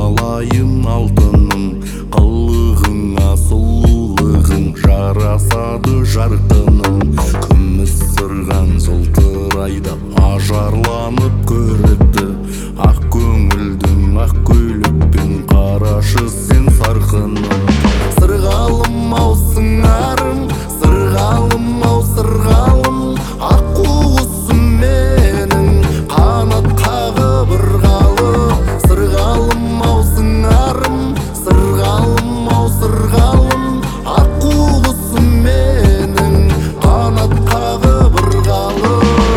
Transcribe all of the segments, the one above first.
алайын алтыным, қылығыңа сұлулығың жарасады жарқыным. Күміс сырған жылтырайды, ажарланып көрікті, ақ көңілдің ақ көйлекпен қарашы сен сарқыным. Сырғалым-ау сыңарым, сырғалым-ау сырғалым, аққу құсым менің қанат қағып ырғалы. Сырғалым-ау сыңарым, сырғалым-ау сырғалым, аққу құсым менің қанат қағып ырғалы.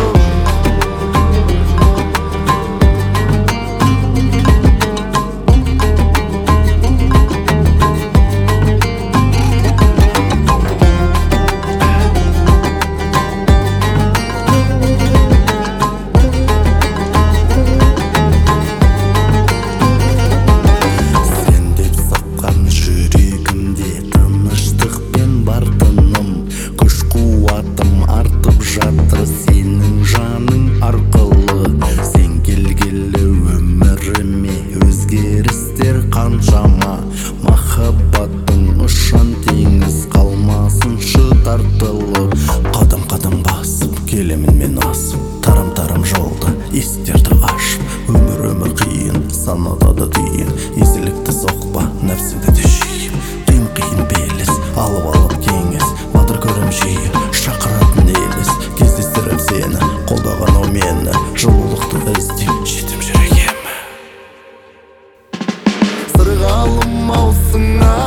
Жатыр сенің жаның арқылы, сен келгелі өміріме өзгерістер қаншама. Махаббаттың ұшан теңіз қалмасыншы тартылы. Қадам-қадам басып келемін мен асып, тарам-тарам жолда есіктерді ашып. Өмір қиын, санада да түйін, езілікті соқпа, нәпсіді де жиып. Қиын белес, алып кеңес, батыр көрім жиі, шақыратын елес. Кездестіріп сені, қолдаған ау мені, жылулықты іздеп жетім жүрегім. Сырғалым-ау сыңар